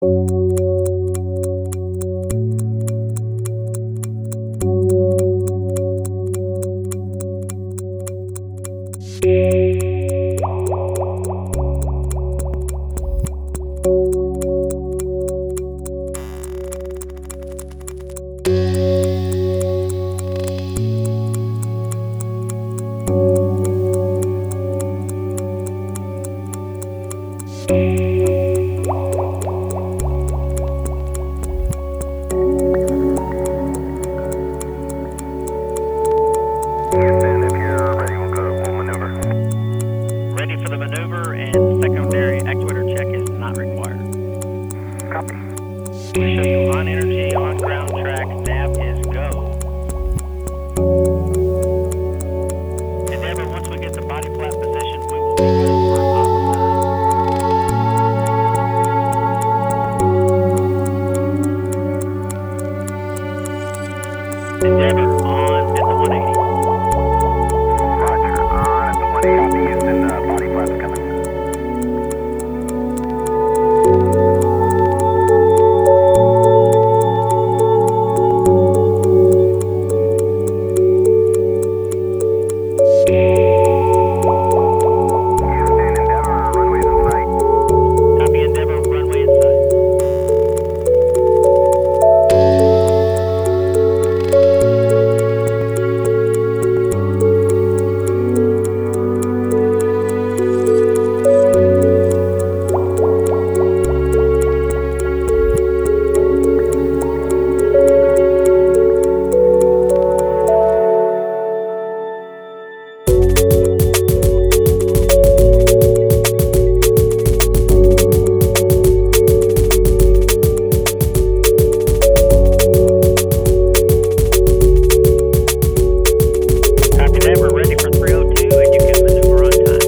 Houston, if you're ready, we'll go to maneuver. Ready for the maneuver, and secondary actuator check is not required. Copy. We show you on energy, on ground track, nav is go. Endeavor, once we get the body flap position, we will be good for a pop sign. Endeavor, on at the 180. Roger, on at the 180. Copy, Houston, body flaps coming. Houston, Endeavor, runway's in sight. Copy, Endeavor, runway in sight. Copy that, we're ready for 302 and you can maneuver on time.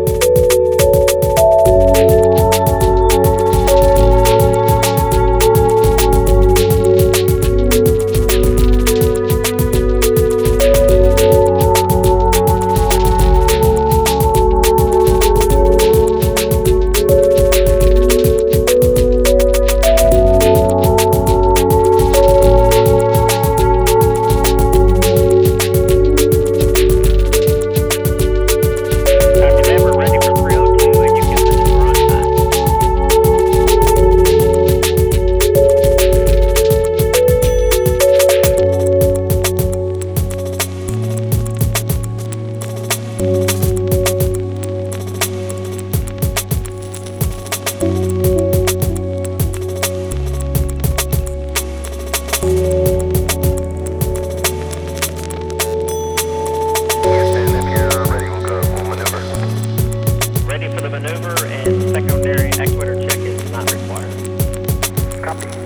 Copy that, we're ready for 302 and you can maneuver on time. Houston, if you're ready, we'll maneuver. Ready for the maneuver, and secondary actuator check is not required. Copy.